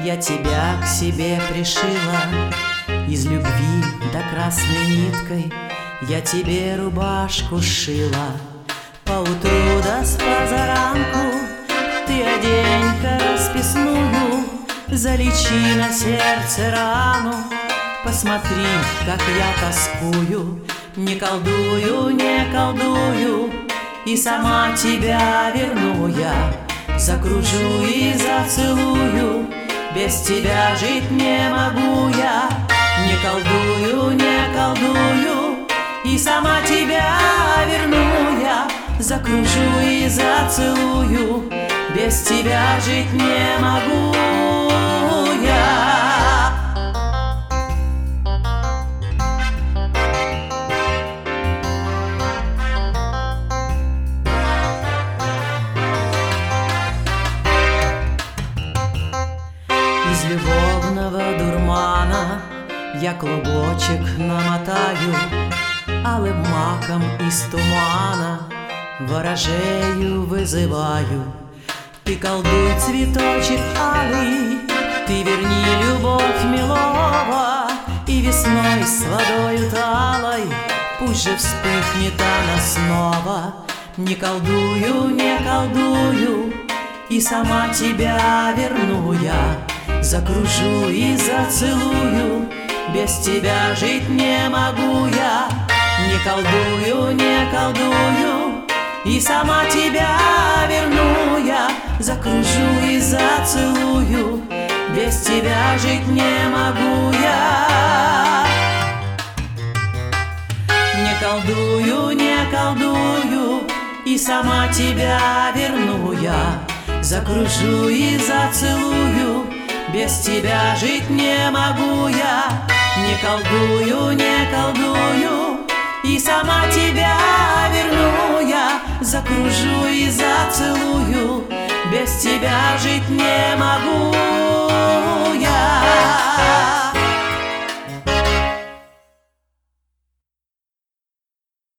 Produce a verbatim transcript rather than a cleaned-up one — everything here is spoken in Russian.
Я тебя к себе пришила из любви до красной ниткой. Я тебе рубашку шила поутру да с позаранку. Ты одень-ка расписную, залечи на сердце рану. Посмотри, как я тоскую, не колдую, не колдую, и сама тебя верну я, закружу и зацелую. Без тебя жить не могу я, не колдую, не колдую, и сама тебя верну я, закружу и зацелую. Без тебя жить не могу я. Из любовного дурмана я клубочек намотаю, алым маком из тумана ворожею вызываю. Ты колдуй, цветочек алый, ты верни любовь милого, и весной с водою талой пусть же вспыхнет она снова. Не колдую, не колдую, и сама тебя верну я, закружу и зацелую. Без тебя жить не могу я, не колдую, не колдую, и сама тебя верну я, закружу и зацелую. Без тебя жить не могу я. Не колдую, не колдую, и сама тебя верну я, закружу и зацелую. Без тебя жить не могу я, не колдую, не колдую, и сама тебя верну я, закружу и зацелую. Без тебя жить не могу я.